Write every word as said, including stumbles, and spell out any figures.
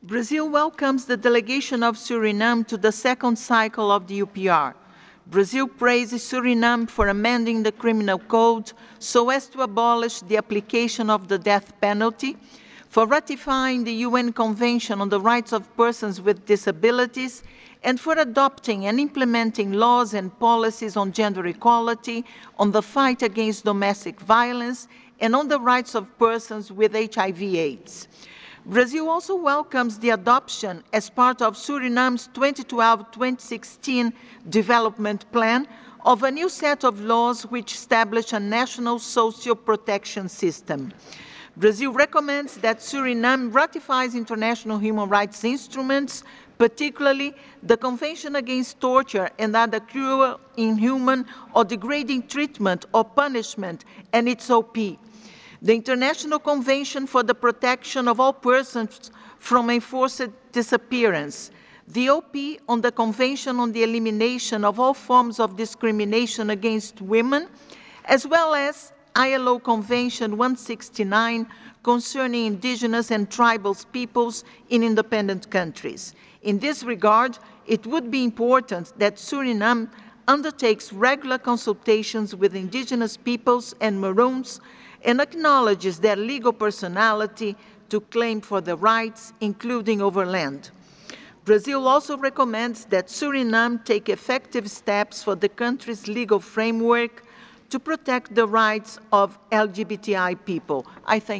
Brazil welcomes the delegation of Suriname to the second cycle of the U P R. Brazil praises Suriname for amending the criminal code so as to abolish the application of the death penalty, for ratifying the U N Convention on the Rights of Persons with Disabilities, and for adopting and implementing laws and policies on gender equality, on the fight against domestic violence, and on the rights of persons with H I V AIDS. Brazil also welcomes the adoption, as part of Suriname's twenty twelve to twenty sixteen development plan, of a new set of laws which establish a national social protection system. Brazil recommends that Suriname ratifies international human rights instruments, particularly the Convention Against Torture and Other Cruel, Inhuman, or Degrading Treatment or Punishment, and its O P, the International Convention for the Protection of All Persons from Enforced Disappearance, the O P on the Convention on the Elimination of All Forms of Discrimination Against Women, as well as I L O Convention one sixty-nine concerning indigenous and tribal peoples in independent countries. In this regard, it would be important that Suriname undertakes regular consultations with indigenous peoples and Maroons and acknowledges their legal personality to claim for their rights, including over land. Brazil also recommends that Suriname take effective steps for the country's legal framework to protect the rights of L G B T I people. I thank